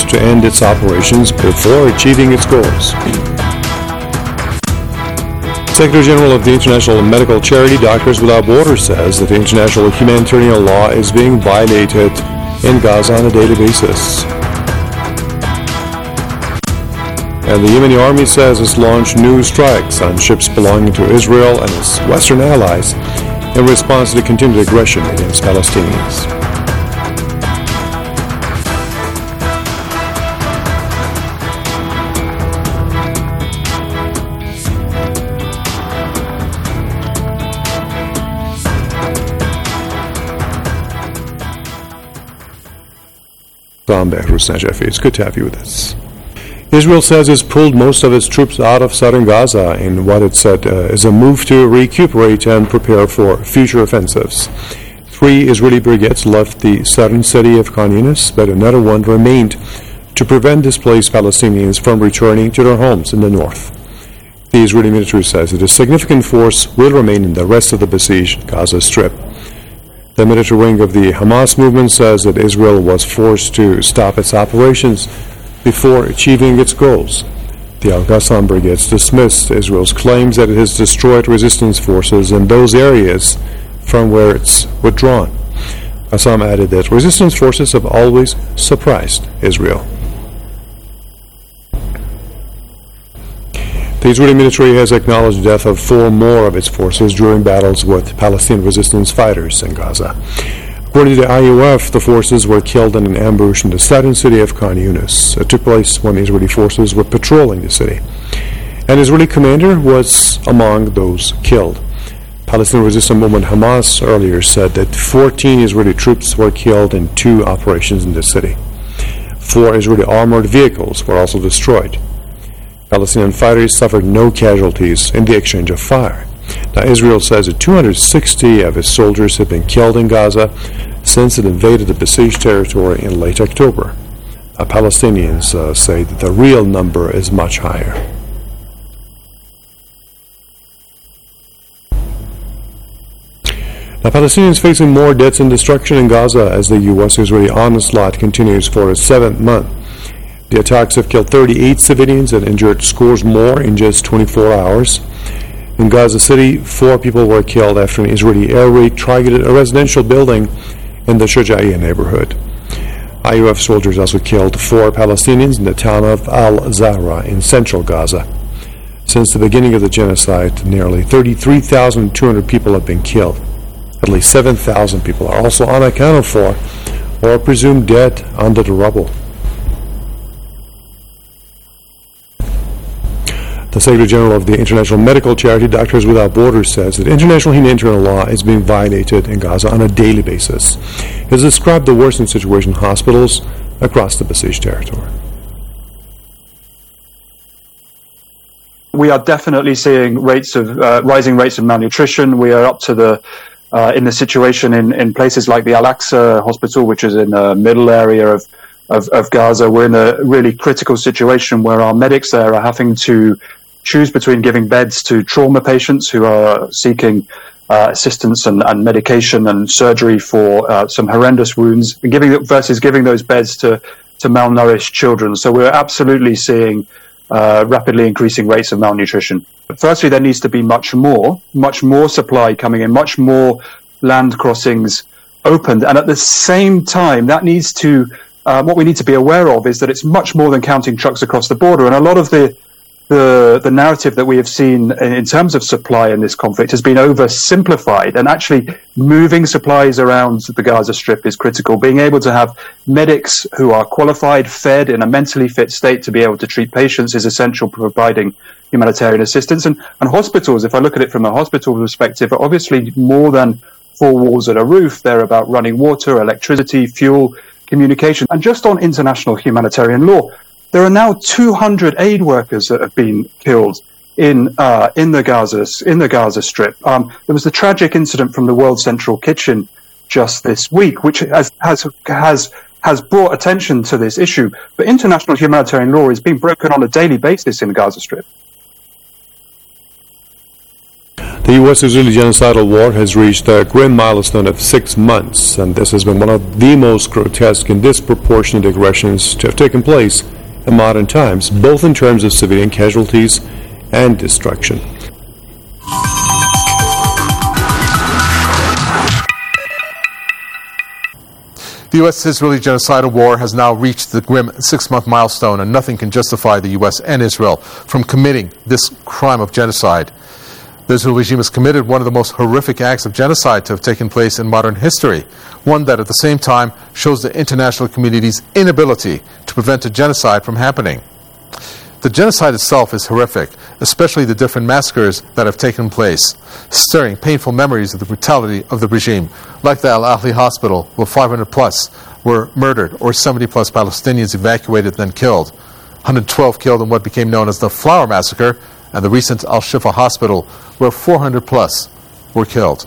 to end its operations before achieving its goals. Secretary General of the International Medical Charity Doctors Without Borders says that international humanitarian law is being violated in Gaza on a daily basis. And the Yemeni army says it's launched new strikes on ships belonging to Israel and its Western allies in response to the continued aggression against Palestinians. It's good to have you with us. Israel says it's pulled most of its troops out of southern Gaza in what it said is a move to recuperate and prepare for future offensives. 3 Israeli brigades left the southern city of Khan Yunis, but another one remained to prevent displaced Palestinians from returning to their homes in the north. The Israeli military says that a significant force will remain in the rest of the besieged Gaza Strip. The military wing of the Hamas movement says that Israel was forced to stop its operations before achieving its goals. The Al-Qassam brigades dismissed Israel's claims that it has destroyed resistance forces in those areas from where it's withdrawn. Qassam added that resistance forces have always surprised Israel. The Israeli military has acknowledged the death of 4 more of its forces during battles with Palestinian resistance fighters in Gaza. According to the IUF, the forces were killed in an ambush in the southern city of Khan Yunis. It took place when Israeli forces were patrolling the city. An Israeli commander was among those killed. Palestinian resistance movement Hamas earlier said that 14 Israeli troops were killed in 2 operations in the city. 4 Israeli armored vehicles were also destroyed. Palestinian fighters suffered no casualties in the exchange of fire. Now, Israel says that 260 of its soldiers have been killed in Gaza since it invaded the besieged territory in late October. Palestinians say that the real number is much higher. Now, Palestinians facing more deaths and destruction in Gaza as the U.S.-Israeli onslaught continues for its 7th month. The attacks have killed 38 civilians and injured scores more in just 24 hours. In Gaza City, 4 people were killed after an Israeli air raid targeted a residential building in the Shuja'iyya neighborhood. IUF soldiers also killed 4 Palestinians in the town of Al-Zahra in central Gaza. Since the beginning of the genocide, nearly 33,200 people have been killed. At least 7,000 people are also unaccounted for or presumed dead under the rubble. The Secretary General of the International Medical Charity Doctors Without Borders says that international humanitarian law is being violated in Gaza on a daily basis. He has described the worsening situation in hospitals across the besieged territory. We are definitely seeing rising rates of malnutrition. We are up to in the situation in places like the Al-Aqsa Hospital, which is in the middle area of Gaza. We're in a really critical situation where our medics there are having to choose between giving beds to trauma patients who are seeking assistance and medication and surgery for some horrendous wounds, versus giving those beds to malnourished children. So we're absolutely seeing rapidly increasing rates of malnutrition. Firstly, there needs to be much more supply coming in, much more land crossings opened, and at the same time, that needs to what we need to be aware of is that it's much more than counting trucks across the border. And a lot of the narrative that we have seen in terms of supply in this conflict has been oversimplified, and actually moving supplies around the Gaza Strip is critical. Being able to have medics who are qualified, fed, in a mentally fit state to be able to treat patients is essential for providing humanitarian assistance. And hospitals, if I look at it from a hospital perspective, are obviously more than 4 walls and a roof. They're about running water, electricity, fuel, communication. And just on international humanitarian law, there are now 200 aid workers that have been killed in the Gaza Strip. There was the tragic incident from the World Central Kitchen just this week, which has brought attention to this issue. But international humanitarian law is being broken on a daily basis in the Gaza Strip. The The U.S.-Israeli genocidal war has reached a grim milestone of 6 months, and this has been one of the most grotesque and disproportionate aggressions to have taken place in modern times, both in terms of civilian casualties and destruction. The U.S.-Israeli genocidal war has now reached the grim 6-month milestone, and nothing can justify the U.S. and Israel from committing this crime of genocide. The Israeli regime has committed one of the most horrific acts of genocide to have taken place in modern history, one that at the same time shows the international community's inability to prevent a genocide from happening. The genocide itself is horrific, especially the different massacres that have taken place, stirring painful memories of the brutality of the regime, like the Al-Ahli hospital, where 500 plus were murdered, or 70 plus Palestinians evacuated then killed, 112 killed in what became known as the Flower Massacre, and the recent Al-Shifa hospital, where 400 plus were killed.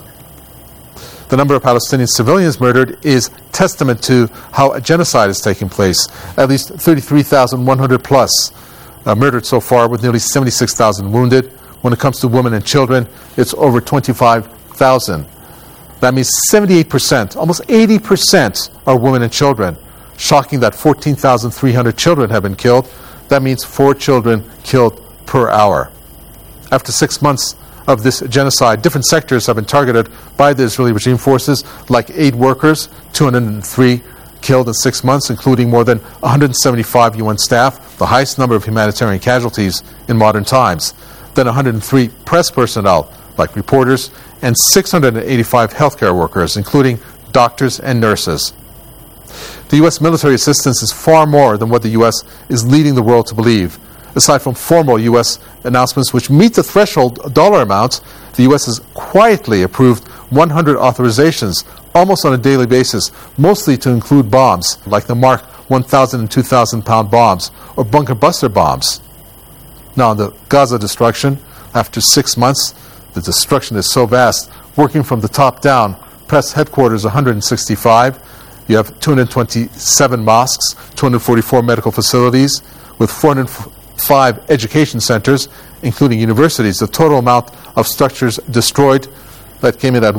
The number of Palestinian civilians murdered is testament to how a genocide is taking place. At least 33,100 plus murdered so far, with nearly 76,000 wounded. When it comes to women and children, it's over 25,000. That means 78%, almost 80% are women and children. Shocking that 14,300 children have been killed. That means 4 children killed per hour. After 6 months of this genocide, different sectors have been targeted by the Israeli regime forces, like aid workers, 203 killed in 6 months, including more than 175 UN staff, the highest number of humanitarian casualties in modern times. Then 103 press personnel, like reporters, and 685 healthcare workers, including doctors and nurses. The U.S. military assistance is far more than what the U.S. is leading the world to believe. Aside from formal U.S. announcements which meet the threshold dollar amount, the U.S. has quietly approved 100 authorizations almost on a daily basis, mostly to include bombs like the Mark 1,000 and 2,000 pound bombs or bunker buster bombs. Now, the Gaza destruction, after 6 months, the destruction is so vast. Working from the top down, press headquarters 165, you have 227 mosques, 244 medical facilities, with 405 education centers, including universities. The total amount of structures destroyed, that came in at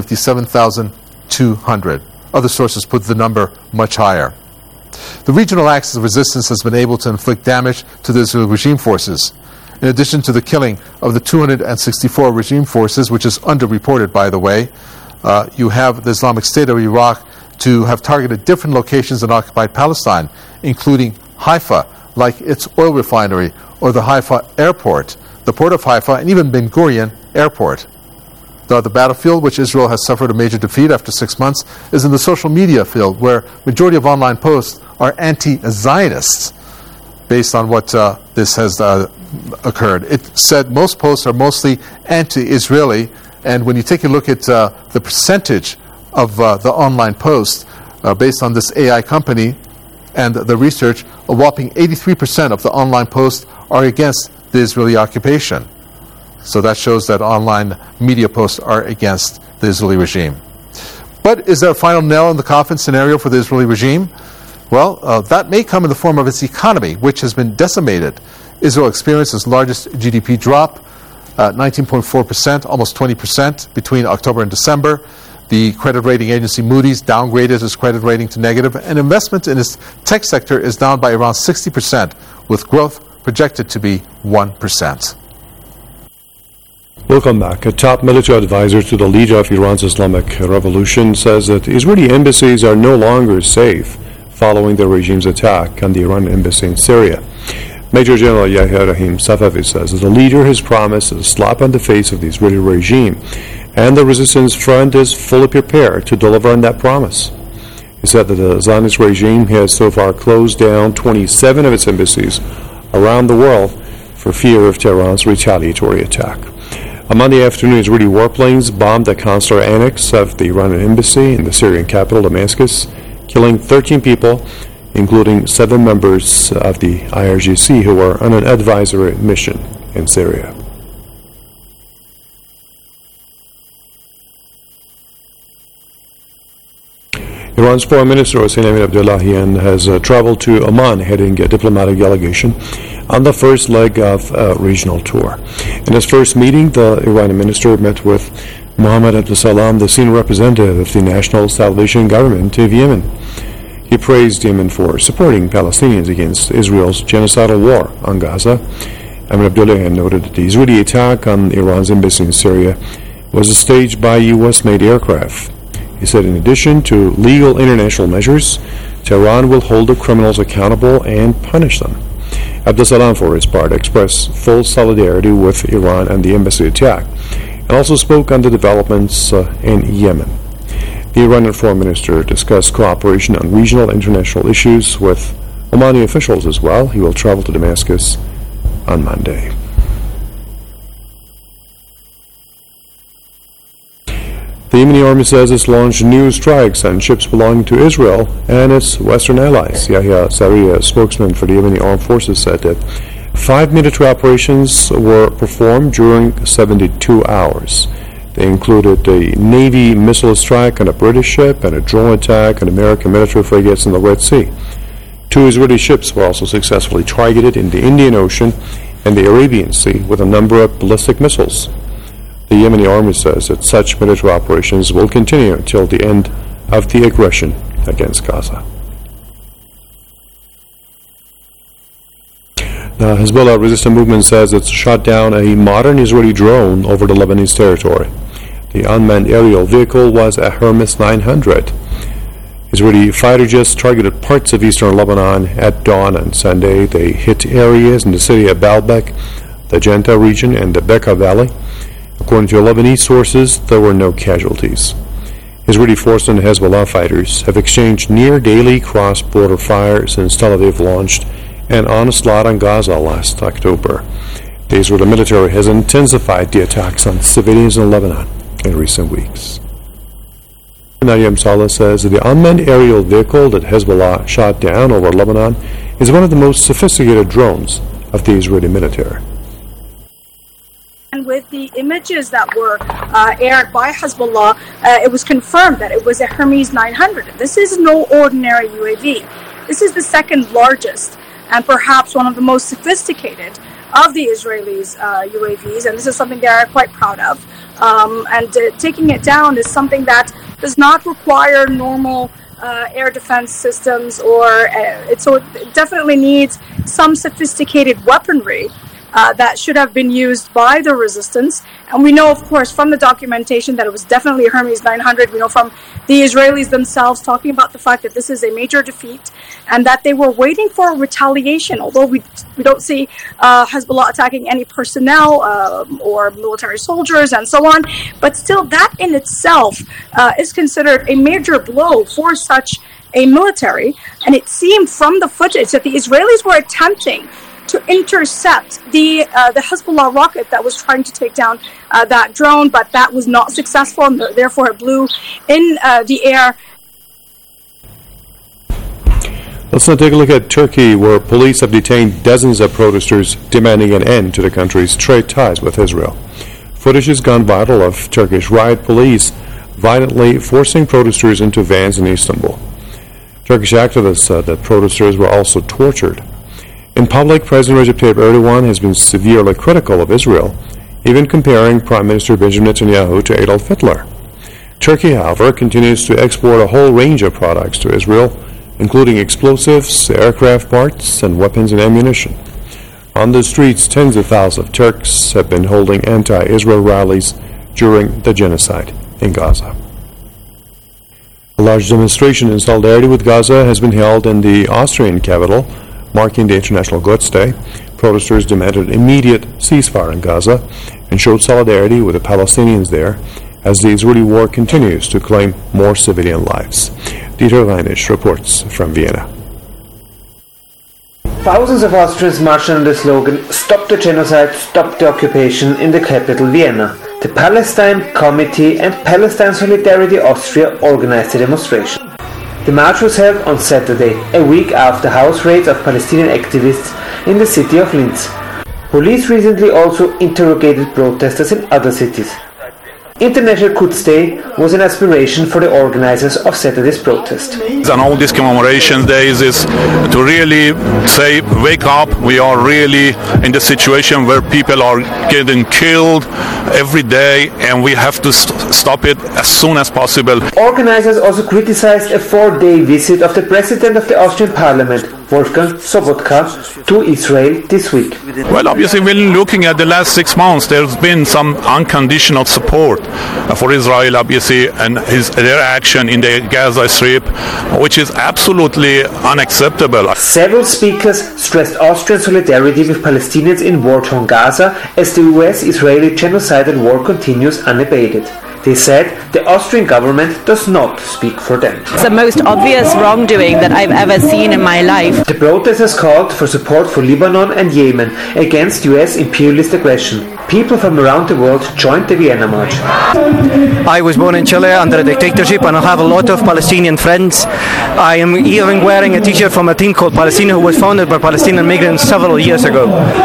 157,200. Other sources put the number much higher. The regional axis of resistance has been able to inflict damage to the Israeli regime forces. In addition to the killing of the 264 regime forces, which is underreported, by the way, you have the Islamic State of Iraq to have targeted different locations in occupied Palestine, including Haifa, like its oil refinery, or the Haifa airport, the port of Haifa, and even Ben Gurion airport. The battlefield, which Israel has suffered a major defeat after 6 months, is in the social media field, where majority of online posts are anti-Zionists, based on what this has occurred. It said most posts are mostly anti-Israeli, and when you take a look at the percentage of the online posts based on this AI company and the research, a whopping 83% of the online posts are against the Israeli occupation. So that shows that online media posts are against the Israeli regime. But is there a final nail in the coffin scenario for the Israeli regime? Well, that may come in the form of its economy, which has been decimated. Israel experienced its largest GDP drop, 19.4%, almost 20% between October and December. The credit rating agency Moody's downgraded its credit rating to negative, and investment in its tech sector is down by around 60%, with growth projected to be 1%. Welcome back. A top military advisor to the leader of Iran's Islamic Revolution says that Israeli embassies are no longer safe following the regime's attack on the Iranian embassy in Syria. Major General Yahya Rahim Safavi says that the leader has promised a slap on the face of the Israeli regime, and the resistance front is fully prepared to deliver on that promise. He said that the Zionist regime has so far closed down 27 of its embassies around the world for fear of Tehran's retaliatory attack. On Monday afternoon, Israeli warplanes bombed the consular annex of the Iranian embassy in the Syrian capital, Damascus, killing 13 people, including 7 members of the IRGC who were on an advisory mission in Syria. Iran's Foreign Minister Hossein Amir-Abdollahian has traveled to Oman, heading a diplomatic delegation on the first leg of a regional tour. In his first meeting, the Iranian minister met with Mohammad Abdulsalam, the senior representative of the National Salvation Government of Yemen. He praised Yemen for supporting Palestinians against Israel's genocidal war on Gaza. Amir Abdullahian noted that the Israeli attack on Iran's embassy in Syria was staged by U.S.-made aircraft. He said in addition to legal international measures, Tehran will hold the criminals accountable and punish them. Abdulsalam, for his part, expressed full solidarity with Iran and the embassy attack, and also spoke on the developments in Yemen. The Iranian foreign minister discussed cooperation on regional and international issues with Omani officials as well. He will travel to Damascus on Monday. The Yemeni army says it's launched new strikes on ships belonging to Israel and its Western allies. Yahya Saree, a spokesman for the Yemeni armed forces, said that 5 military operations were performed during 72 hours. They included a Navy missile strike on a British ship and a drone attack on American military frigates in the Red Sea. 2 Israeli ships were also successfully targeted in the Indian Ocean and the Arabian Sea with a number of ballistic missiles. The Yemeni army says that such military operations will continue until the end of the aggression against Gaza. The Hezbollah resistance movement says it's shot down a modern Israeli drone over the Lebanese territory. The unmanned aerial vehicle was a Hermes 900. Israeli fighter jets targeted parts of eastern Lebanon at dawn on Sunday. They hit areas in the city of Baalbek, the Janta region, and the Bekaa Valley. According to Lebanese sources, there were no casualties. Israeli forces and Hezbollah fighters have exchanged near-daily cross-border fire since Tel Aviv launched an onslaught on Gaza last October. The Israeli military has intensified the attacks on civilians in Lebanon in recent weeks. Nayyam Saleh says that the unmanned aerial vehicle that Hezbollah shot down over Lebanon is one of the most sophisticated drones of the Israeli military. And with the images that were aired by Hezbollah, it was confirmed that it was a Hermes 900. This is no ordinary UAV. This is the second largest and perhaps one of the most sophisticated of the Israelis' UAVs, and this is something they are quite proud of. Taking it down is something that does not require normal air defense systems, so it definitely needs some sophisticated weaponry that should have been used by the resistance. And we know, of course, from the documentation that it was definitely a Hermes 900. We know from the Israelis themselves talking about the fact that this is a major defeat and that they were waiting for retaliation, although we don't see Hezbollah attacking any personnel or military soldiers and so on. But still, that in itself is considered a major blow for such a military. And it seemed from the footage that the Israelis were attempting to intercept the Hezbollah rocket that was trying to take down that drone, but that was not successful, and therefore it blew in the air. Let's now take a look at Turkey, where police have detained dozens of protesters demanding an end to the country's trade ties with Israel. Footage has gone viral of Turkish riot police violently forcing protesters into vans in Istanbul. Turkish activists said that protesters were also tortured. In public, President Recep Tayyip Erdogan has been severely critical of Israel, even comparing Prime Minister Benjamin Netanyahu to Adolf Hitler. Turkey, however, continues to export a whole range of products to Israel, including explosives, aircraft parts, and weapons and ammunition. On the streets, tens of thousands of Turks have been holding anti-Israel rallies during the genocide in Gaza. A large demonstration in solidarity with Gaza has been held in the Austrian capital, marking the International Goods Day. Protesters demanded an immediate ceasefire in Gaza and showed solidarity with the Palestinians there as the Israeli war continues to claim more civilian lives. Dieter Reinisch reports from Vienna. Thousands of Austrians marched under the slogan "Stop the Genocide, Stop the Occupation" in the capital Vienna. The Palestine Committee and Palestine Solidarity Austria organized the demonstration. The march was held on Saturday, a week after house raids of Palestinian activists in the city of Linz. Police recently also interrogated protesters in other cities. International Quds Day was an aspiration for the organizers of Saturday's protest. On all these commemoration days is to really say, wake up, we are really in the situation where people are getting killed every day and we have to stop it as soon as possible. Organizers also criticized a 4-day visit of the President of the Austrian Parliament, Wolfgang Sobotka, to Israel this week. Well, obviously, when looking at the last 6 months, there's been some unconditional support for Israel, obviously, and their action in the Gaza Strip, which is absolutely unacceptable. Several speakers stressed Austrian solidarity with Palestinians in war-torn Gaza as the US-Israeli genocidal war continues unabated. They said the Austrian government does not speak for them. It's the most obvious wrongdoing that I've ever seen in my life. The protesters called for support for Lebanon and Yemen against US imperialist aggression. People from around the world joined the Vienna March. I was born in Chile under a dictatorship and I have a lot of Palestinian friends. I am even wearing a t-shirt from a team called Palestina who was founded by Palestinian migrants several years ago.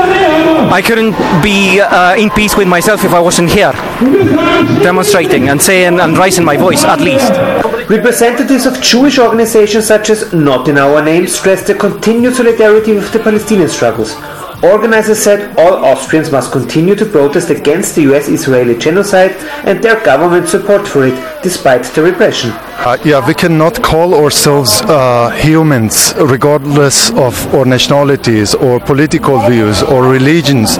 I couldn't be in peace with myself if I wasn't here demonstrating and saying and raising my voice, at least. Representatives of Jewish organizations such as Not in Our Name stressed the continued solidarity with the Palestinian struggles. Organizers said all Austrians must continue to protest against the US-Israeli genocide and their government support for it, despite the repression. We cannot call ourselves humans, regardless of our nationalities or political views or religions,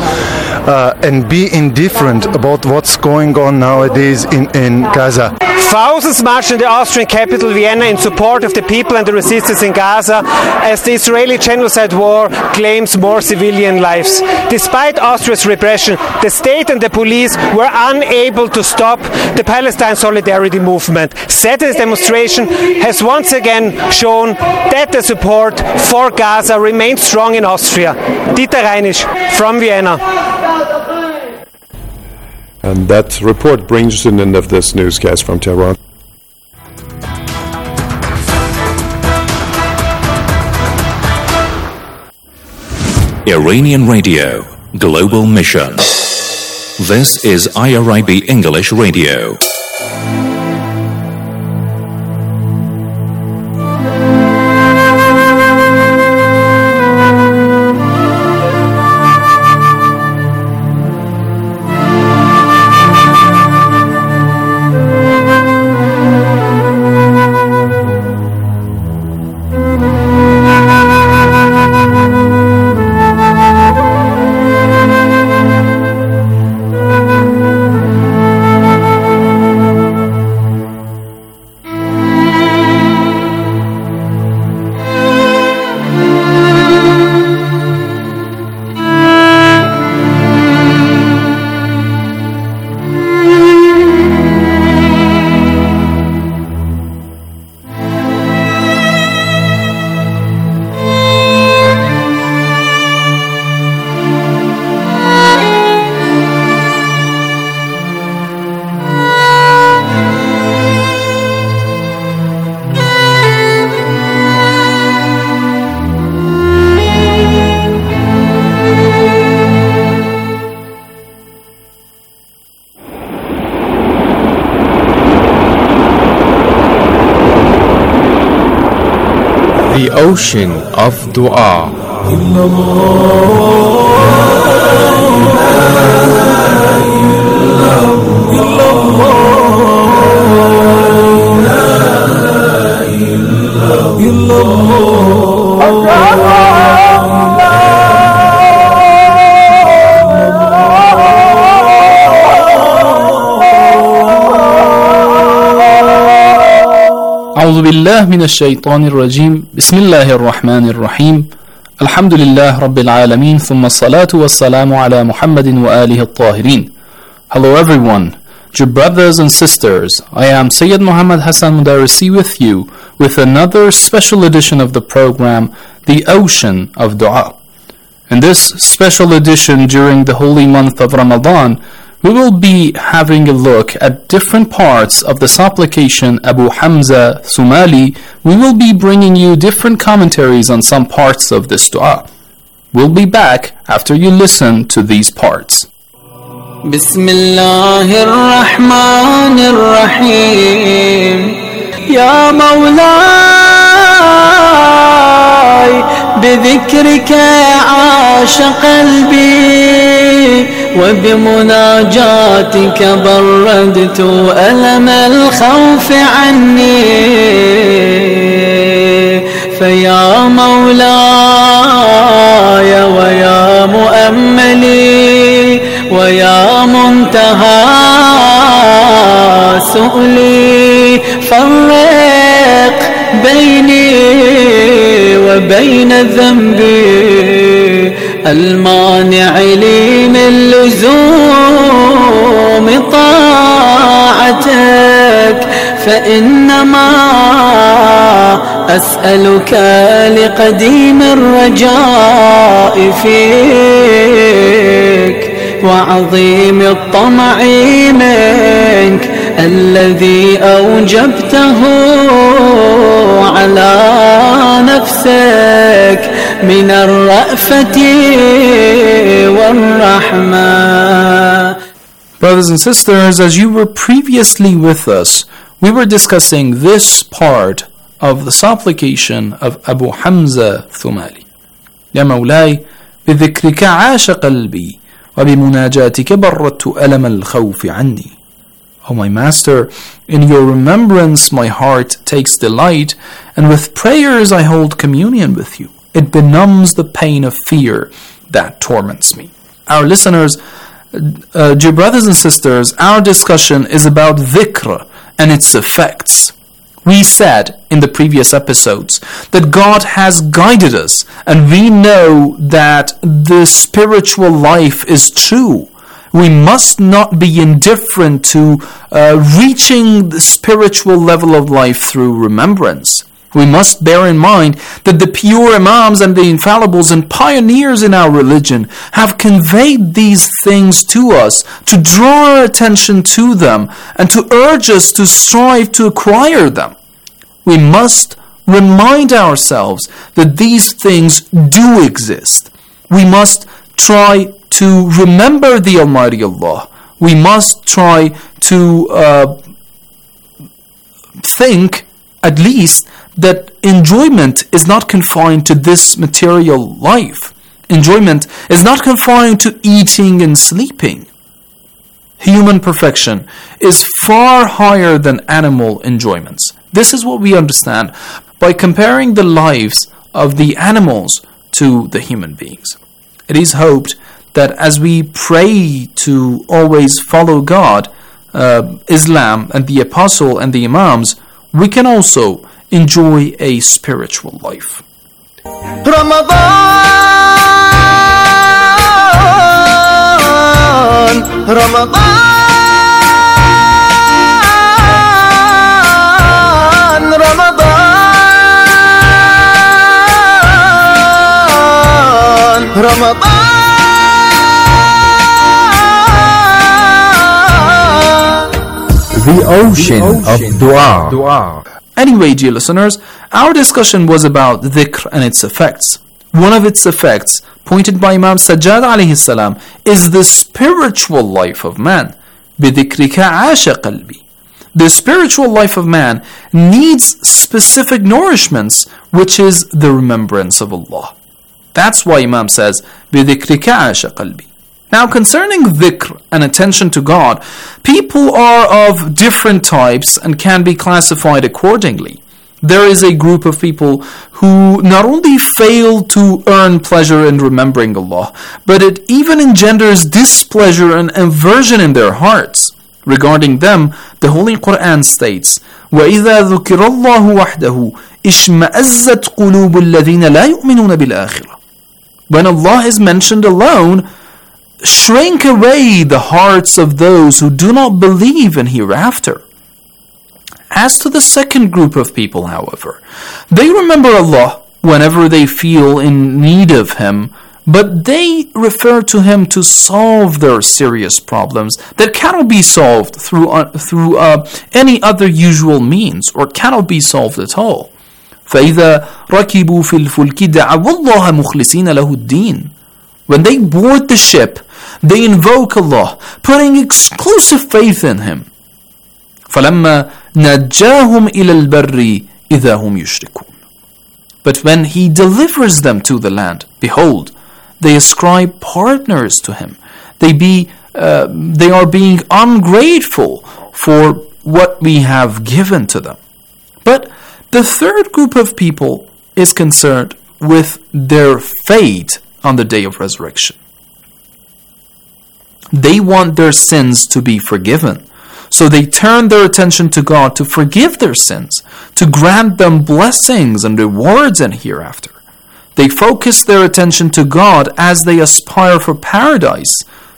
and be indifferent about what's going on nowadays in Gaza. Thousands marched in the Austrian capital Vienna in support of the people and the resistance in Gaza as the Israeli genocide war claims more civilian lives. Despite Austria's repression, the state and the police were unable to stop the Palestine solidarity movement. Saturday's demonstration has once again shown that the support for Gaza remains strong in Austria. Dieter Reinisch from Vienna. And that report brings to an end of this newscast from Tehran. Iranian Radio, Global Mission. This is IRIB English Radio. The ocean of dua. أعوذ بالله من الشيطان الرجيم بسم الله الرحمن الرحيم الحمد لله رب العالمين ثم الصلاة والسلام على محمد وآله الطاهرين. Hello everyone, dear brothers and sisters, I am Sayyid Muhammad Hassan Mudarisi with you with another special edition of the program The Ocean of Dua. In this special edition during the holy month of Ramadan, we will be having a look at different parts of the supplication Abu Hamza Thumali. We will be bringing you different commentaries on some parts of this dua. We'll be back after you listen to these parts. بسم الله الرحمن الرحيم يا مولاي بذكرك عاش قلبي وبمناجاتك بردت ألم الخوف عني فيا مولاي ويا مؤملي ويا منتهى سؤلي فرق بيني وبين ذنبي المانع لي من لزوم طاعتك فإنما أسألك لقديم الرجاء فيك وعظيم الطمع منك الذي أوجبته على نفسك من الرأفة والرحمة. Brothers and sisters, as you were previously with us, we were discussing this part of the supplication of Abu Hamza Thumali. يا مولاي بذكرك عاش قلبي وبمناجاتك بردت ألم الخوف عني. O my master, in your remembrance my heart takes delight, and with prayers I hold communion with you. It benumbs the pain of fear that torments me. Our listeners, dear brothers and sisters, our discussion is about dhikr and its effects. We said in the previous episodes that God has guided us, and we know that the spiritual life is true. We must not be indifferent to reaching the spiritual level of life through remembrance. We must bear in mind that the pure Imams and the infallibles and pioneers in our religion have conveyed these things to us to draw our attention to them and to urge us to strive to acquire them. We must remind ourselves that these things do exist. We must try to remember the Almighty Allah. We must try to think, at least, that enjoyment is not confined to this material life. Enjoyment is not confined to eating and sleeping. Human perfection is far higher than animal enjoyments. This is what we understand by comparing the lives of the animals to the human beings. It is hoped that as we pray to always follow God, Islam and the Apostle and the Imams, we can also enjoy a spiritual life. The ocean of dua. Anyway, dear listeners, our discussion was about dhikr and its effects. One of its effects, pointed by Imam Sajjad alayhi salam, is the spiritual life of man. بِذِكْرِكَ عَاشَ قَلْبِي. The spiritual life of man needs specific nourishments, which is the remembrance of Allah. That's why Imam says, بِذِكْرِكَ عَاشَ قَلْبِي. Now, concerning dhikr and attention to God, people are of different types and can be classified accordingly. There is a group of people who not only fail to earn pleasure in remembering Allah, but it even engenders displeasure and aversion in their hearts. Regarding them, the Holy Quran states, وَإِذَا ذُكِرَ اللَّهُ وَحْدَهُ إِشْمَأَزَّتْ قُلُوبُ الَّذِينَ لَا يُؤْمِنُونَ بِالْآخِرَةِ. When Allah is mentioned alone, shrink away the hearts of those who do not believe in hereafter. As to the second group of people, however, they remember Allah whenever they feel in need of Him, but they refer to Him to solve their serious problems that cannot be solved through any other usual means, or cannot be solved at all. فَإِذَا رَكِبُوا فِي الْفُلْكِ دَعَوُا اللَّهَ مُخْلِصِينَ لَهُ الدِّينَ. When they board the ship, they invoke Allah, putting exclusive faith in Him. فَلَمَّا نَجَّاهُمْ إِلَى الْبَرِّ إِذَا هُمْ يُشْرِكُونَ. But when He delivers them to the land, behold, they ascribe partners to Him. They are being ungrateful for what we have given to them. But the third group of people is concerned with their fate on the day of resurrection. They want their sins to be forgiven, so they turn their attention to God to forgive their sins, to grant them blessings and rewards in hereafter. They focus their attention to God as they aspire for paradise,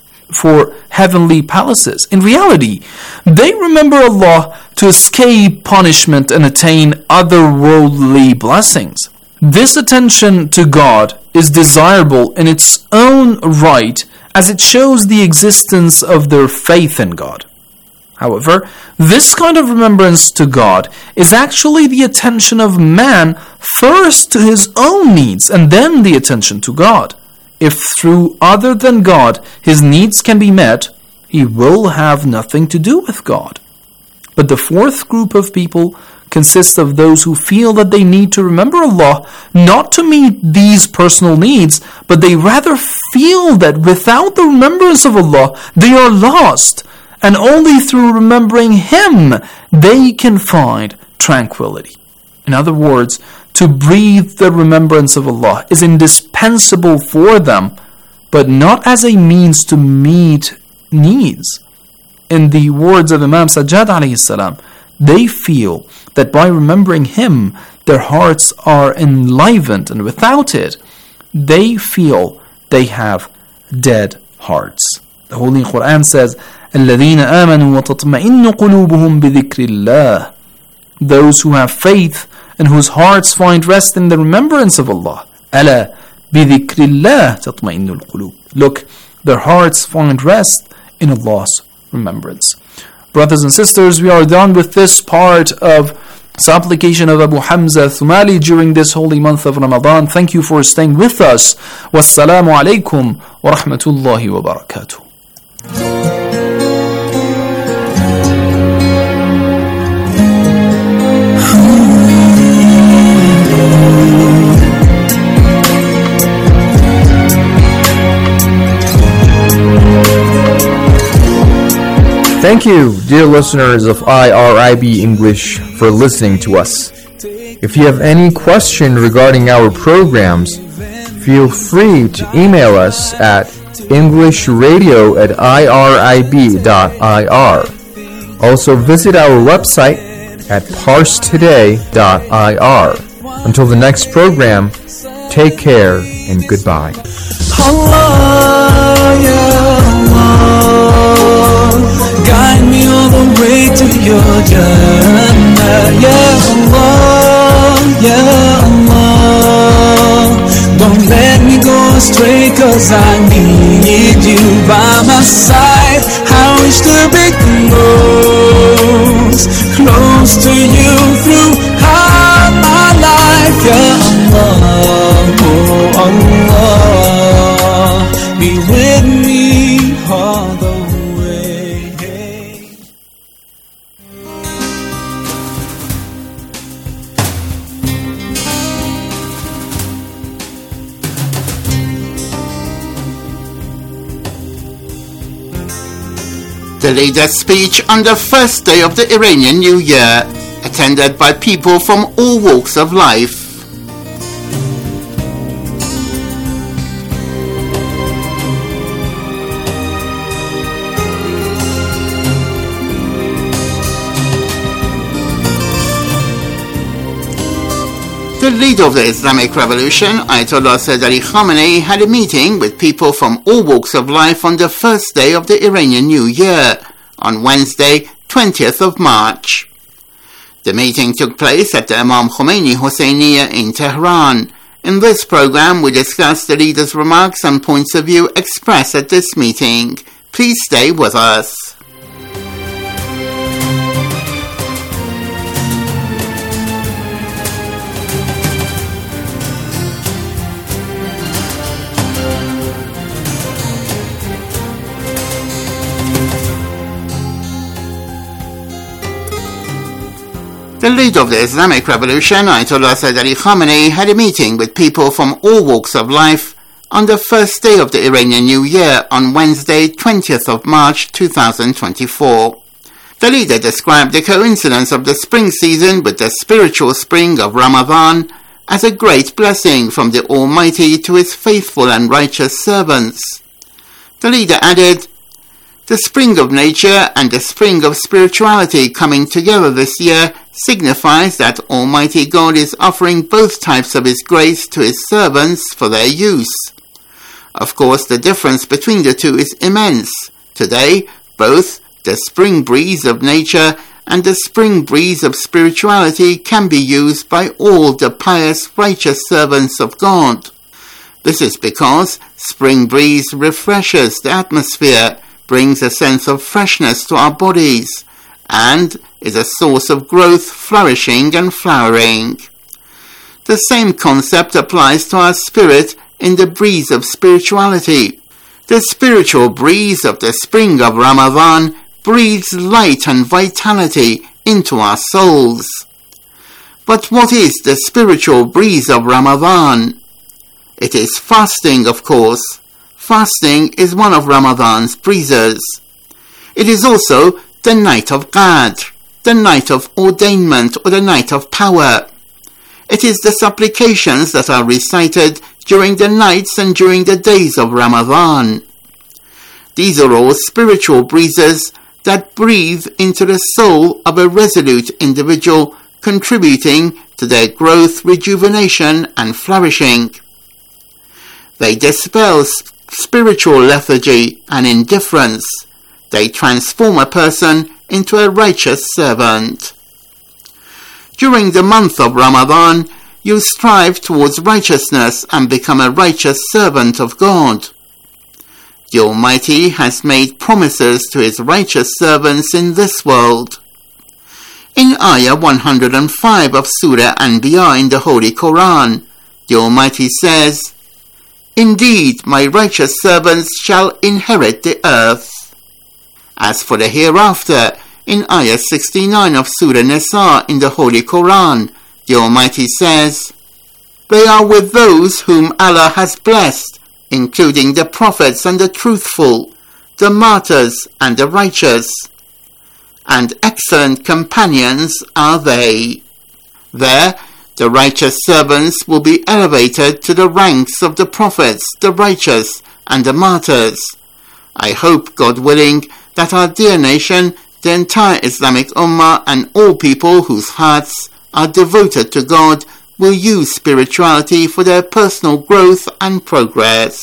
for heavenly palaces. In reality, they remember Allah to escape punishment and attain otherworldly blessings. This attention to God is desirable in its own right, as it shows the existence of their faith in God. However, this kind of remembrance to God is actually the attention of man first to his own needs and then the attention to God. If through other than God his needs can be met, he will have nothing to do with God. But the fourth group of people consists of those who feel that they need to remember Allah not to meet these personal needs, but they rather feel that without the remembrance of Allah they are lost, and only through remembering Him they can find tranquility. In other words, to breathe the remembrance of Allah is indispensable for them, but not as a means to meet needs. In the words of Imam Sajjad alayhi salam, they feel that by remembering Him, their hearts are enlivened, and without it, they feel they have dead hearts. The Holy Quran says, الَّذِينَ آمَنُوا وَتَطْمَئِنُّ قُلُوبُهُم بِذِكْرِ اللَّهِ. Those who have faith and whose hearts find rest in the remembrance of Allah. أَلَا بِذِكْرِ اللَّهِ تَطْمَئِنُّ الْقُلُوبُ. Look, their hearts find rest in Allah's remembrance. Brothers and sisters, we are done with this part of supplication of Abu Hamza Thumali during this holy month of Ramadan. Thank you for staying with us. Wassalamu alaikum wa rahmatullahi wa barakatuh. Thank you, dear listeners of IRIB English, for listening to us. If you have any question regarding our programs, feel free to email us at englishradio@irib.ir. Also visit our website at parstoday.ir. Until the next program, take care and goodbye. Allah, ya Allah, guide me all the way to your Jannah. Ya Allah, ya Allah, don't let me go astray, 'cause I need you by my side. I wish to be close to you throughout my life. Ya Allah, oh Allah, be with me all the way. The leader's speech on the first day of the Iranian New Year, attended by people from all walks of life. The leader of the Islamic Revolution, Ayatollah Sayyid Ali Khamenei, had a meeting with people from all walks of life on the first day of the Iranian New Year, on Wednesday, 20th of March. The meeting took place at the Imam Khomeini Hosseiniya in Tehran. In this program, we discussed the leader's remarks and points of view expressed at this meeting. Please stay with us. The leader of the Islamic Revolution, Ayatollah Sayyid Ali Khamenei, had a meeting with people from all walks of life on the first day of the Iranian New Year on Wednesday, 20th of March 2024. The leader described the coincidence of the spring season with the spiritual spring of Ramadan as a great blessing from the Almighty to his faithful and righteous servants. The leader added, "The spring of nature and the spring of spirituality coming together this year signifies that Almighty God is offering both types of His grace to His servants for their use. Of course, the difference between the two is immense. Today, both the spring breeze of nature and the spring breeze of spirituality can be used by all the pious, righteous servants of God. This is because spring breeze refreshes the atmosphere, brings a sense of freshness to our bodies, and is a source of growth, flourishing and flowering. The same concept applies to our spirit in the breeze of spirituality. The spiritual breeze of the spring of Ramadan breathes light and vitality into our souls. But what is the spiritual breeze of Ramadan? It is fasting, of course. Fasting is one of Ramadan's breezes. It is also the night of Qadr, the night of ordainment or the night of power. It is the supplications that are recited during the nights and during the days of Ramadan. These are all spiritual breezes that breathe into the soul of a resolute individual, contributing to their growth, rejuvenation and flourishing. They dispel spiritual lethargy and indifference. They transform a person into a righteous servant. During the month of Ramadan, you strive towards righteousness and become a righteous servant of God. The Almighty has made promises to His righteous servants in this world. In Ayah 105 of Surah Anbiya in the Holy Quran, the Almighty says, "Indeed, my righteous servants shall inherit the earth." As for the hereafter, in Ayah 69 of Surah Nisa in the Holy Quran, the Almighty says, "They are with those whom Allah has blessed, including the prophets and the truthful, the martyrs and the righteous, and excellent companions are they." There, the righteous servants will be elevated to the ranks of the prophets, the righteous, and the martyrs. I hope, God willing, that our dear nation, the entire Islamic Ummah, and all people whose hearts are devoted to God will use spirituality for their personal growth and progress.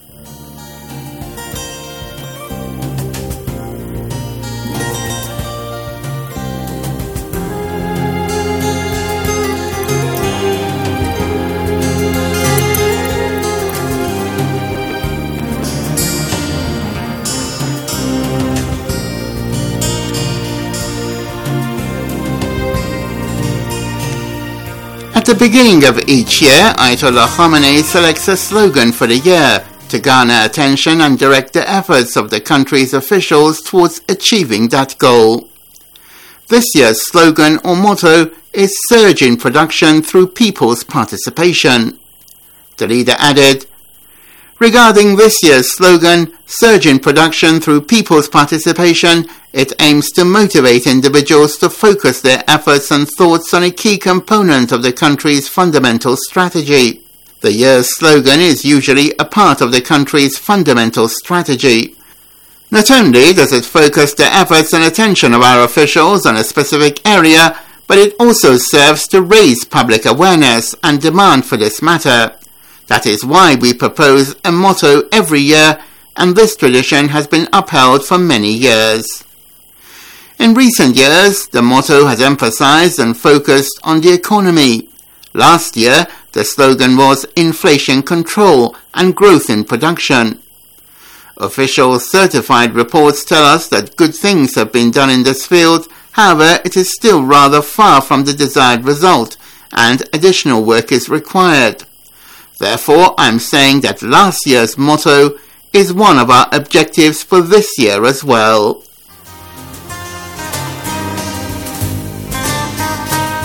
At the beginning of each year, Ayatollah Khamenei selects a slogan for the year to garner attention and direct the efforts of the country's officials towards achieving that goal. This year's slogan or motto is "Surge in Production Through People's Participation." The leader added, "Regarding this year's slogan, Surge in Production Through People's Participation, it aims to motivate individuals to focus their efforts and thoughts on a key component of the country's fundamental strategy. The year's slogan is usually a part of the country's fundamental strategy. Not only does it focus the efforts and attention of our officials on a specific area, but it also serves to raise public awareness and demand for this matter. That is why we propose a motto every year, and this tradition has been upheld for many years. In recent years, the motto has emphasized and focused on the economy. Last year, the slogan was Inflation Control and Growth in Production. Official certified reports tell us that good things have been done in this field. However, it is still rather far from the desired result, and additional work is required. Therefore, I'm saying that last year's motto is one of our objectives for this year as well.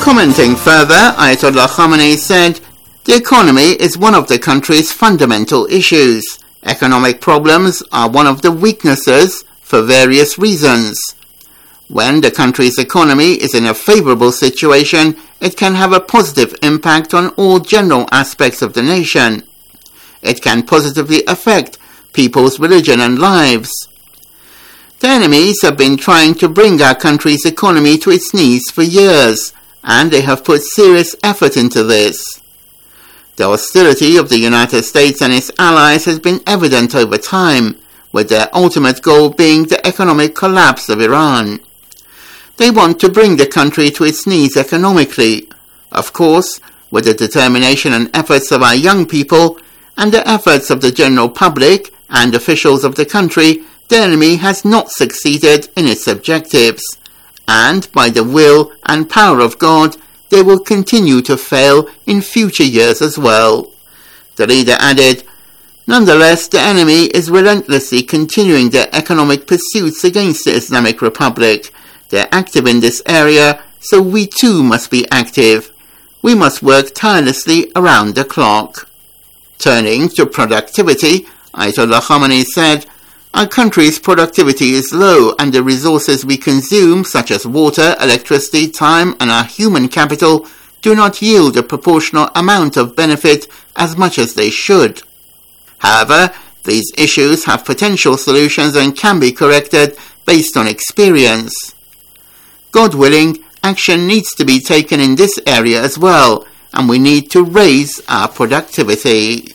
Commenting further, Ayatollah Khamenei said, "The economy is one of the country's fundamental issues. Economic problems are one of the weaknesses for various reasons. When the country's economy is in a favorable situation, it can have a positive impact on all general aspects of the nation. It can positively affect people's religion and lives. The enemies have been trying to bring our country's economy to its knees for years, and they have put serious effort into this. The hostility of the United States and its allies has been evident over time, with their ultimate goal being the economic collapse of Iran. They want to bring the country to its knees economically. Of course, with the determination and efforts of our young people, and the efforts of the general public and officials of the country, the enemy has not succeeded in its objectives, and by the will and power of God, they will continue to fail in future years as well." The leader added, "Nonetheless, the enemy is relentlessly continuing their economic pursuits against the Islamic Republic. They're active in this area, so we too must be active. We must work tirelessly around the clock." Turning to productivity, Ayatollah Khamenei said, "Our country's productivity is low, and the resources we consume, such as water, electricity, time, and our human capital, do not yield a proportional amount of benefit as much as they should. However, these issues have potential solutions and can be corrected based on experience. God willing, action needs to be taken in this area as well, and we need to raise our productivity."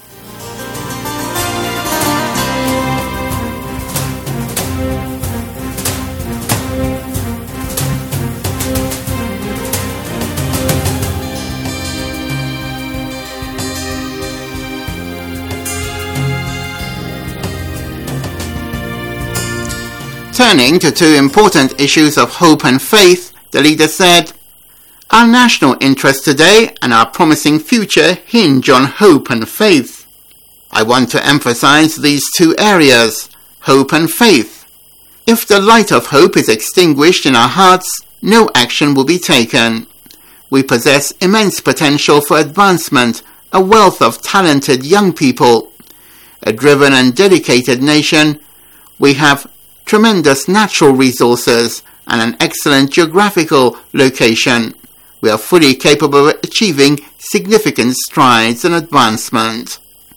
Turning to two important issues of hope and faith, the leader said, "Our national interest today and our promising future hinge on hope and faith. I want to emphasize these two areas, hope and faith. If the light of hope is extinguished in our hearts, no action will be taken. We possess immense potential for advancement, a wealth of talented young people, a driven and dedicated nation. We have tremendous natural resources and an excellent geographical location. We are fully capable of achieving significant strides and advancement.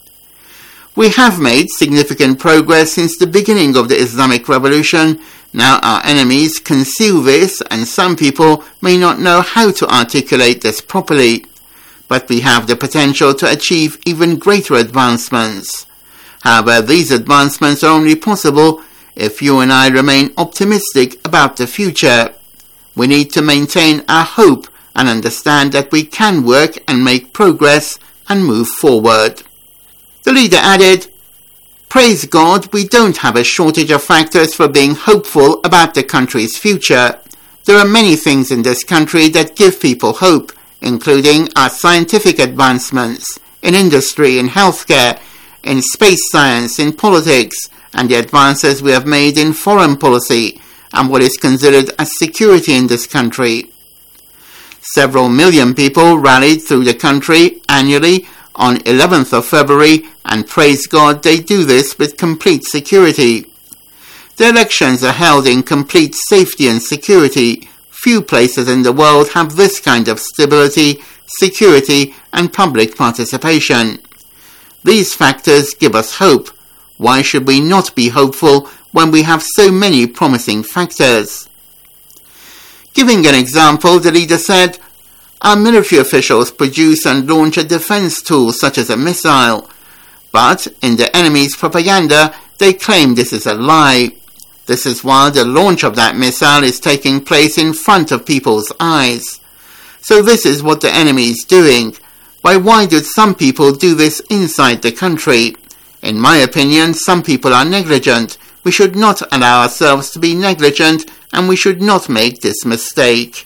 We have made significant progress since the beginning of the Islamic Revolution. Now our enemies conceal this, and some people may not know how to articulate this properly, but we have the potential to achieve even greater advancements. However, these advancements are only possible if you and I remain optimistic about the future. We need to maintain our hope and understand that we can work and make progress and move forward." The leader added, "Praise God, we don't have a shortage of factors for being hopeful about the country's future. There are many things in this country that give people hope, including our scientific advancements, in industry, in healthcare, in space science, in politics, and the advances we have made in foreign policy and what is considered as security in this country. Several million people rallied through the country annually on 11th of February, and praise God they do this with complete security. The elections are held in complete safety and security. Few places in the world have this kind of stability, security, and public participation. These factors give us hope. Why should we not be hopeful when we have so many promising factors?" Giving an example, the leader said, "Our military officials produce and launch a defense tool such as a missile, but in the enemy's propaganda they claim this is a lie. This is why the launch of that missile is taking place in front of people's eyes. So this is what the enemy is doing. Why did some people do this inside the country? In my opinion, some people are negligent. We should not allow ourselves to be negligent, and we should not make this mistake."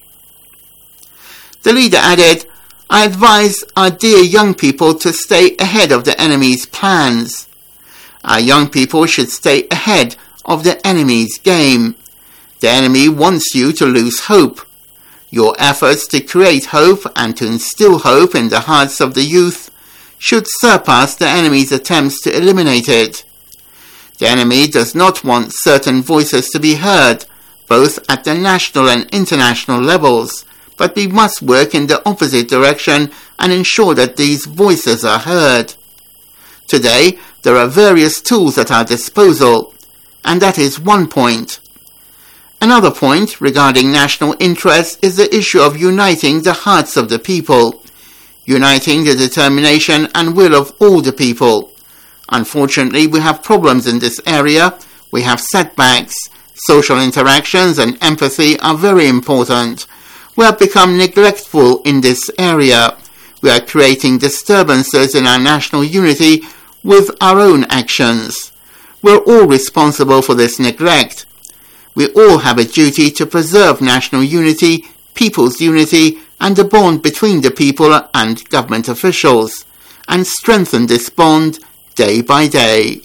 The leader added, "I advise our dear young people to stay ahead of the enemy's plans. Our young people should stay ahead of the enemy's game. The enemy wants you to lose hope. Your efforts to create hope and to instill hope in the hearts of the youth should surpass the enemy's attempts to eliminate it. The enemy does not want certain voices to be heard, both at the national and international levels, but we must work in the opposite direction and ensure that these voices are heard. Today, there are various tools at our disposal, and that is one point. Another point regarding national interest is the issue of uniting the hearts of the people, uniting the determination and will of all the people. Unfortunately, we have problems in this area. We have setbacks. Social interactions and empathy are very important. We have become neglectful in this area. We are creating disturbances in our national unity with our own actions. We're all responsible for this neglect. We all have a duty to preserve national unity, people's unity, and the bond between the people and government officials, and strengthen this bond day by day.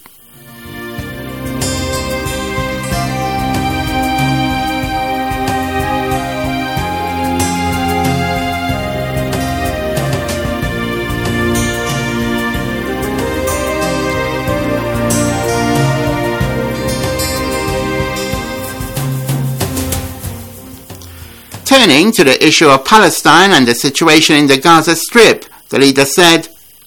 Turning to the issue of Palestine and the situation in the Gaza Strip, the leader said,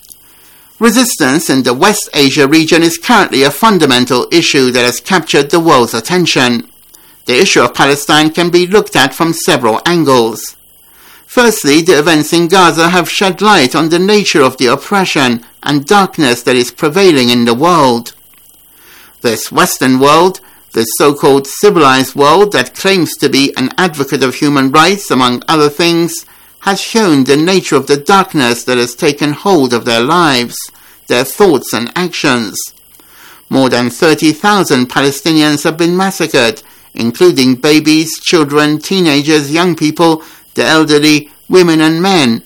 "Resistance in the West Asia region is currently a fundamental issue that has captured the world's attention. The issue of Palestine can be looked at from several angles. Firstly, the events in Gaza have shed light on the nature of the oppression and darkness that is prevailing in the world. This Western world, the so-called civilized world that claims to be an advocate of human rights, among other things, has shown the nature of the darkness that has taken hold of their lives, their thoughts and actions. More than 30,000 Palestinians have been massacred, including babies, children, teenagers, young people, the elderly, women and men.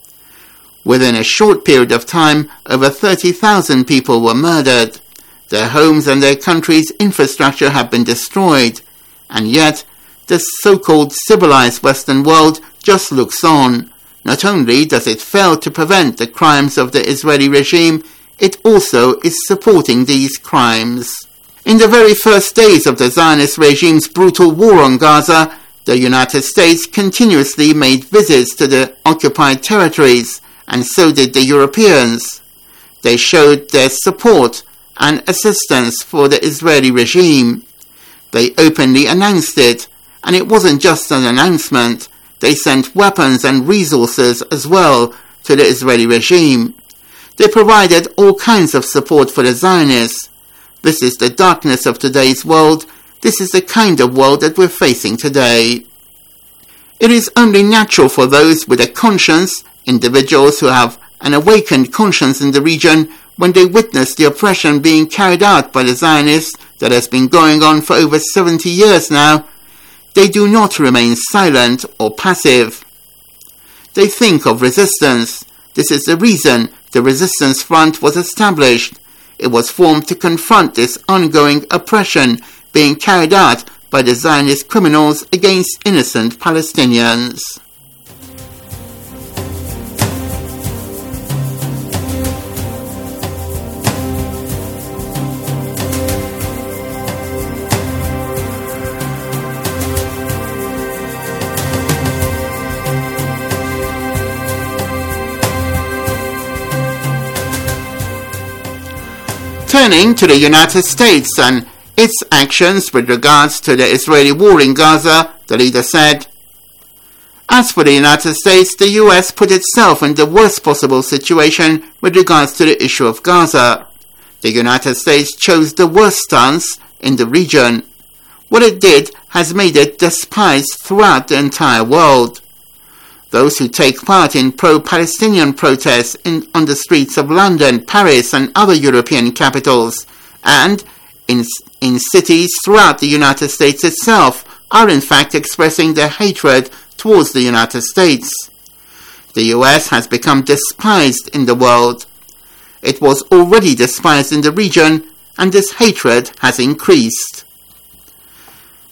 Within a short period of time, over 30,000 people were murdered. Their homes and their country's infrastructure have been destroyed, and yet the so-called civilized Western world just looks on. Not only does it fail to prevent the crimes of the Israeli regime, it also is supporting these crimes. In the very first days of the Zionist regime's brutal war on Gaza, the United States continuously made visits to the occupied territories, and so did the Europeans. They showed their support and assistance for the Israeli regime. They openly announced it, and it wasn't just an announcement. They sent weapons and resources as well to the Israeli regime. They provided all kinds of support for the Zionists. This is the darkness of today's world. This is the kind of world that we're facing today. It is only natural for those with a conscience, individuals who have an awakened conscience in the region, when they witness the oppression being carried out by the Zionists that has been going on for over 70 years now, they do not remain silent or passive. They think of resistance. This is the reason the Resistance Front was established. It was formed to confront this ongoing oppression being carried out by the Zionist criminals against innocent Palestinians. Turning to the United States and its actions with regards to the Israeli war in Gaza, the leader said, "As for the United States, the US put itself in the worst possible situation with regards to the issue of Gaza. The United States chose the worst stance in the region. What it did has made it despised throughout the entire world. Those who take part in pro-Palestinian protests on the streets of London, Paris and other European capitals, and in cities throughout the United States itself, are in fact expressing their hatred towards the United States. The US has become despised in the world. It was already despised in the region, and this hatred has increased.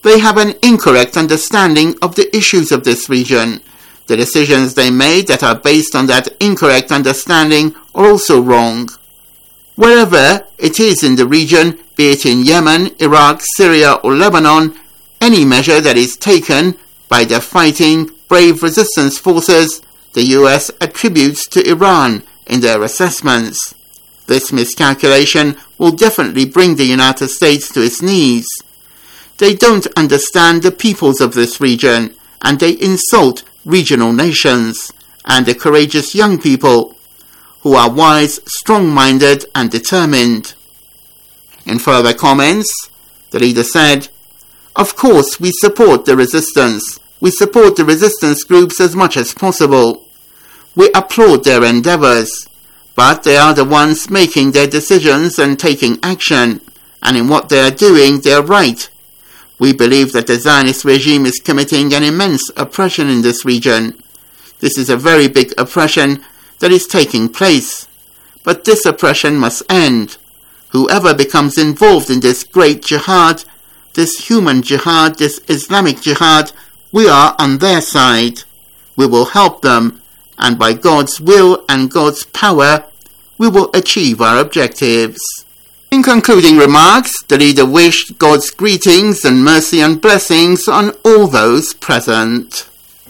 they have an incorrect understanding of the issues of this region. The decisions they made that are based on that incorrect understanding are also wrong. Wherever it is in the region, be it in Yemen, Iraq, Syria or Lebanon, any measure that is taken by the fighting, brave resistance forces, the US attributes to Iran in their assessments. This miscalculation will definitely bring the United States to its knees. They don't understand the peoples of this region, and they insult regional nations and the courageous young people who are wise, strong-minded and determined. In further comments, the leader said, "Of course we support the resistance. We support the resistance groups as much as possible. We applaud their endeavors, but they are the ones making their decisions and taking action, and in what they are doing they are right. We believe that the Zionist regime is committing an immense oppression in this region. This is a very big oppression that is taking place. But this oppression must end. Whoever becomes involved in this great jihad, this human jihad, this Islamic jihad, we are on their side. We will help them, and by God's will and God's power, we will achieve our objectives." In concluding remarks, the leader wished God's greetings and mercy and blessings on all those present.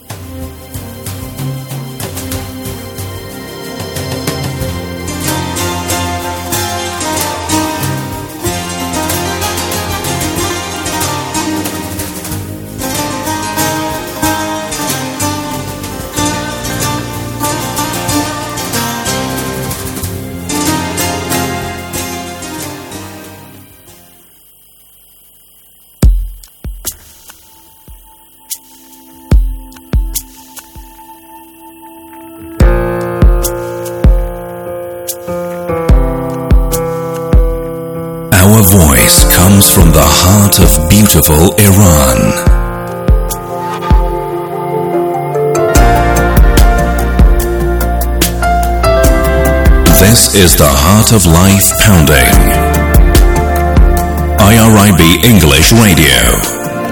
Our voice comes from the heart of beautiful Iran. This is the Heart of Life Pounding. IRIB English Radio.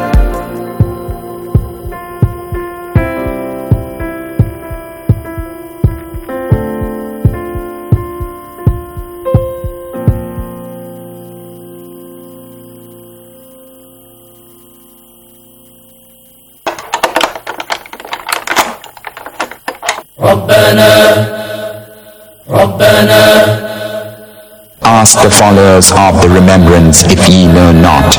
Ask the followers of the remembrance if ye know not.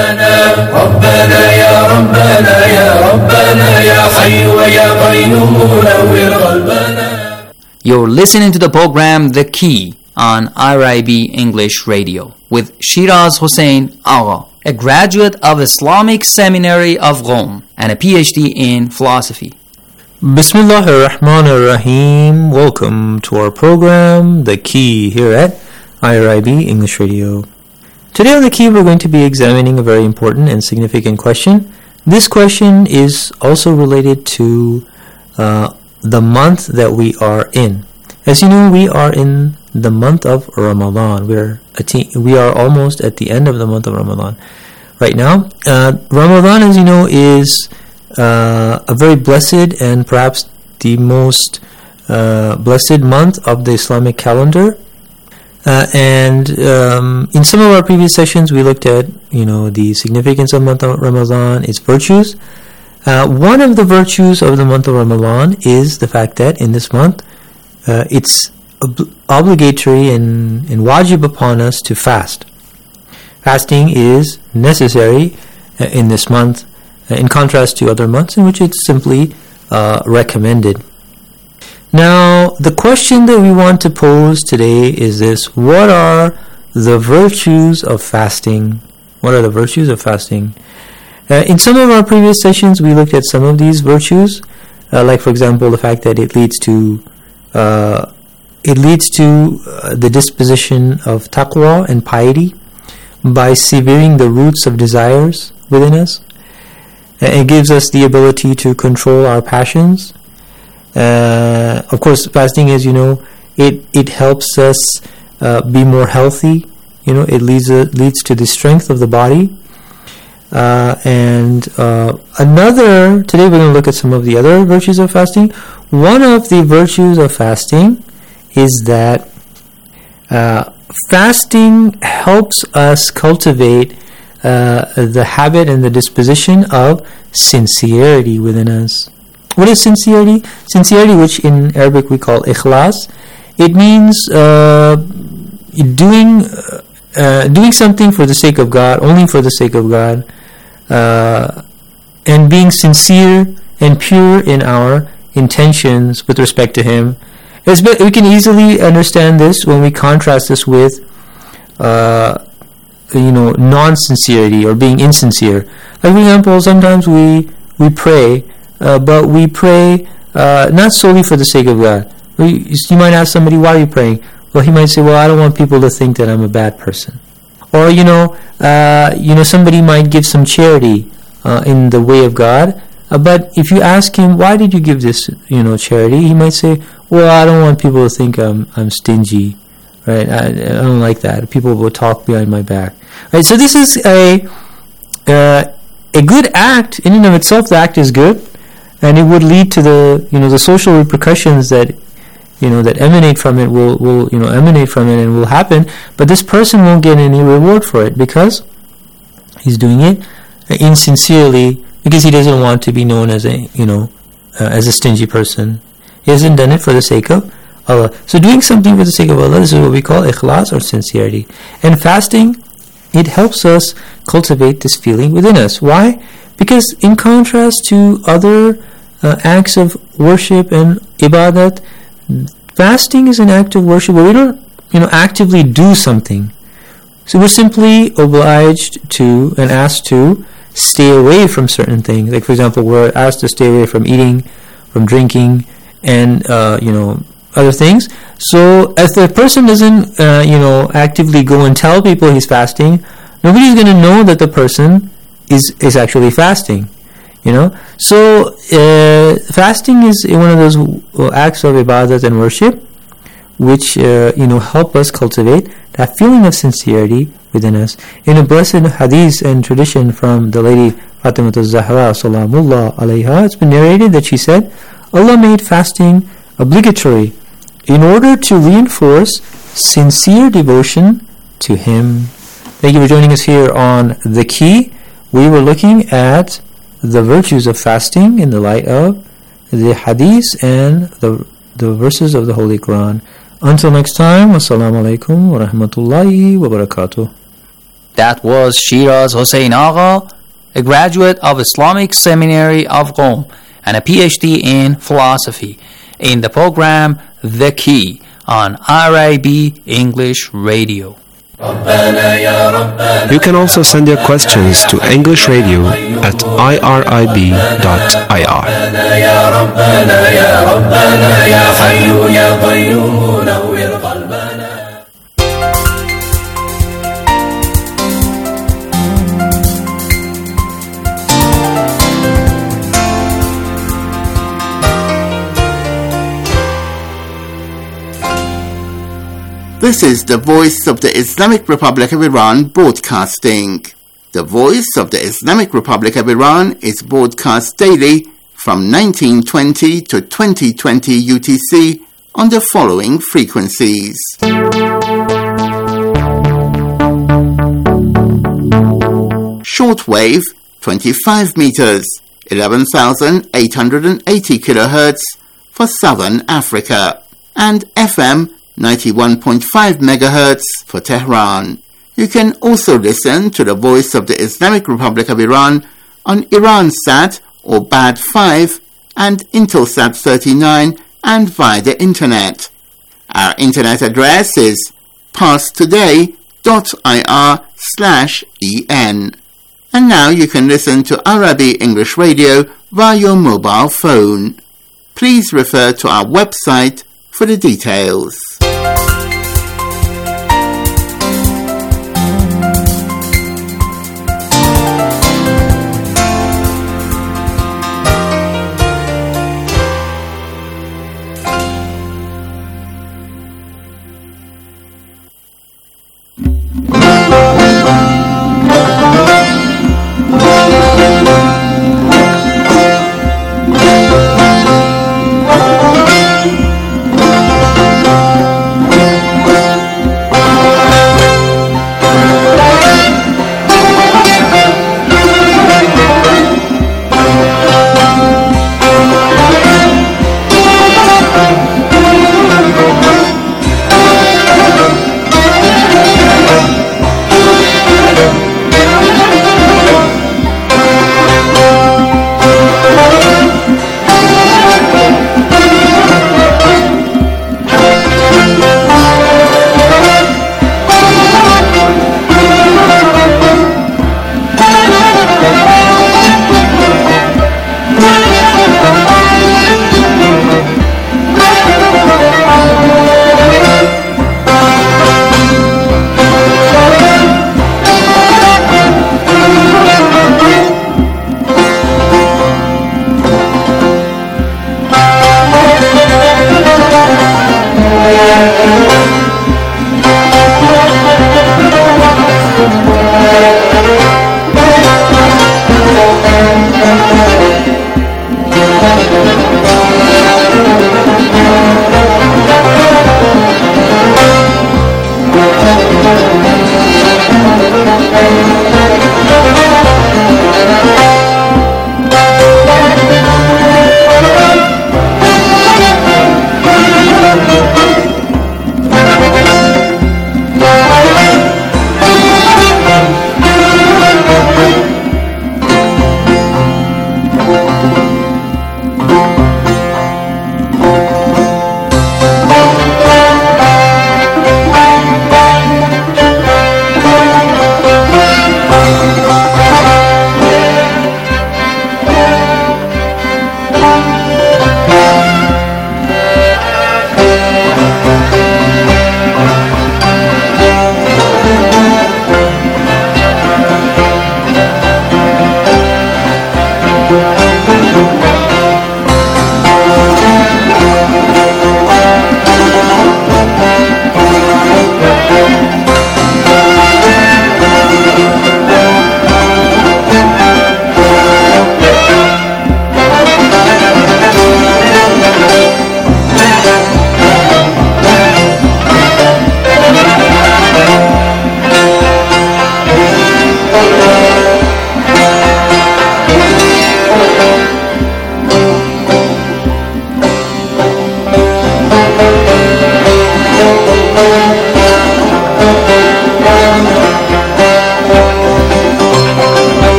You're listening to the program The Key on IRIB English Radio with Shiraz Hussain Agha, a graduate of Islamic Seminary of Rome and a PhD in philosophy. Bismillahir Rahmanir Rahim. Welcome to our program, The Key, here at IRIB English Radio. Today on The Key, we're going to be examining a very important and significant question. This question is also related to the month that we are in. As you know, we are in the month of Ramadan. We are almost at the end of the month of Ramadan right now. Ramadan, as you know, is a very blessed and perhaps the most blessed month of the Islamic calendar. And in some of our previous sessions, we looked at, the significance of the month of Ramadan, its virtues. One of the virtues of the month of Ramadan is the fact that in this month, it's obligatory and wajib upon us to fast. Fasting is necessary in this month, in contrast to other months in which it's simply recommended. Now, the question that we want to pose today is this: what are the virtues of fasting? What are the virtues of fasting? In some of our previous sessions, we looked at some of these virtues, like, for example, the fact that it leads to the disposition of taqwa and piety by severing the roots of desires within us. It gives us the ability to control our passions. Of course, fasting, as you know, it helps us be more healthy. It leads to the strength of the body. Today we're going to look at some of the other virtues of fasting. One of the virtues of fasting is that fasting helps us cultivate the habit and the disposition of sincerity within us. What is sincerity? Sincerity, which in Arabic we call ikhlas, it means doing something for the sake of God, only for the sake of God, and being sincere and pure in our intentions with respect to Him. We can easily understand this when we contrast this with non-sincerity or being insincere. Like, for example, sometimes we pray, but we pray not solely for the sake of God. You might ask somebody, why are you praying? Well, he might say, well, I don't want people to think that I'm a bad person. Or, somebody might give some charity in the way of God, but if you ask him, why did you give this, charity? He might say, well, I don't want people to think I'm stingy, right? I don't like that. People will talk behind my back, right? So this is a good act in and of itself. The act is good, and it would lead to the social repercussions that that emanate from it will emanate from it and will happen. But this person won't get any reward for it because he's doing it insincerely, because he doesn't want to be known as a stingy person. He hasn't done it for the sake of Allah. So doing something for the sake of Allah, this is what we call ikhlas, or sincerity. And fasting, it helps us cultivate this feeling within us. Why? Because in contrast to other acts of worship and ibadat, fasting is an act of worship where we don't actively do something. So we're simply obliged to and asked to stay away from certain things. Like, for example, we're asked to stay away from eating, from drinking, and other things. So if the person doesn't actively go and tell people he's fasting, nobody's going to know that the person is actually fasting. So fasting is one of those acts of ibadat and worship which help us cultivate that feeling of sincerity within us. In a blessed hadith and tradition from the lady Fatima al-Zahra salamullah alayha, it's been narrated that she said, Allah made fasting obligatory in order to reinforce sincere devotion to Him. Thank you for joining us here on The Key. We were looking at the virtues of fasting in the light of the hadiths and the verses of the Holy Quran. Until next time, assalamu alaikum wa rahmatullahi wa barakatuh. That was Shiraz Hossein Agha, a graduate of Islamic Seminary of Qom and a PhD in philosophy, in the program The Key on RIB English Radio. You can also send your questions to English Radio at irib.ir. This is the Voice of the Islamic Republic of Iran broadcasting. The Voice of the Islamic Republic of Iran is broadcast daily from 1920 to 2020 UTC on the following frequencies. Shortwave 25 meters, 11,880 kilohertz for Southern Africa, and FM 91.5 megahertz for Tehran. You can also listen to the Voice of the Islamic Republic of Iran on Iransat or Bad 5 and Intelsat 39 and via the internet. Our internet address is parstoday.ir/en. And now you can listen to RIB English Radio via your mobile phone. Please refer to our website for the details.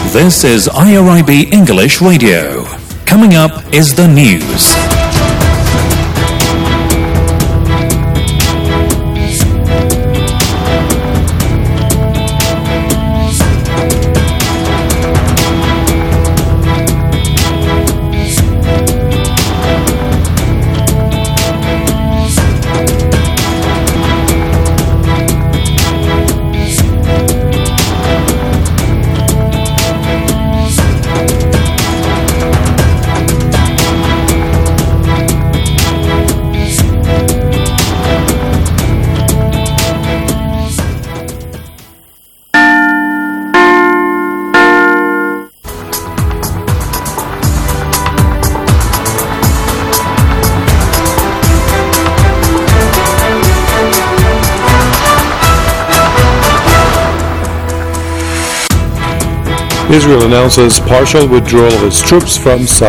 This is IRIB English Radio. Coming up is the news. Israel announces partial withdrawal of its troops from South